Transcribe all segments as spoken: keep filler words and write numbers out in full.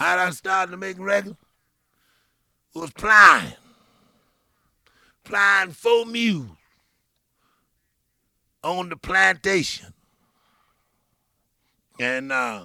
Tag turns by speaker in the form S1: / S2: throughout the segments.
S1: How did I start to make records? It was plying. Plying four mules on the plantation. And uh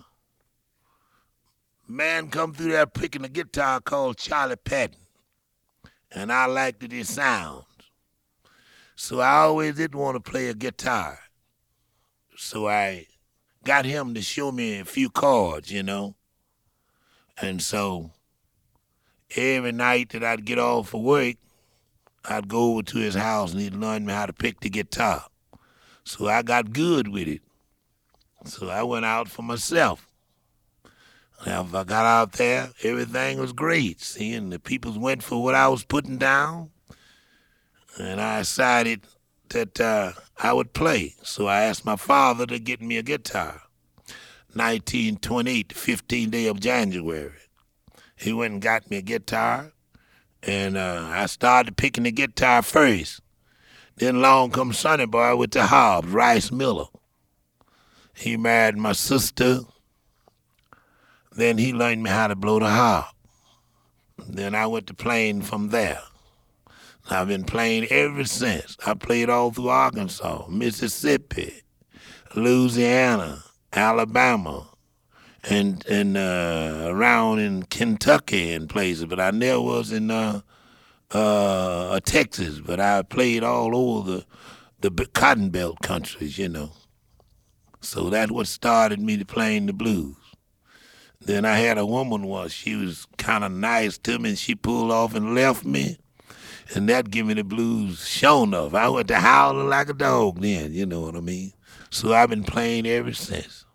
S1: man come through there picking a guitar called Charlie Patton. And I liked it, his sounds. So I always did want to play a guitar. So I got him to show me a few chords, you know. And so every night that I'd get off for work, I'd go over to his house and he'd learn me how to pick the guitar. So I got good with it. So I went out for myself. Now, if I got out there, everything was great. See, and the people went for what I was putting down. And I decided that uh, I would play. So I asked my father to get me a guitar. nineteen twenty-eight, the fifteenth day of January. He went and got me a guitar. And uh, I started picking the guitar first. Then along comes Sonny Boy with the Hobbs, Rice Miller. He married my sister. Then he learned me how to blow the harp. Then I went to playing from there. I've been playing ever since. I played all through Arkansas, Mississippi, Louisiana, Alabama, and and uh, around in Kentucky and places. But I never was in uh, uh, Texas. But I played all over the the Cotton Belt countries, you know. So that's what started me to playing the blues. Then I had a woman once. She was kind of nice to me, and she pulled off and left me. And that gave me the blues sure enough. I went to howling like a dog then, you know what I mean? So I've been playing ever since.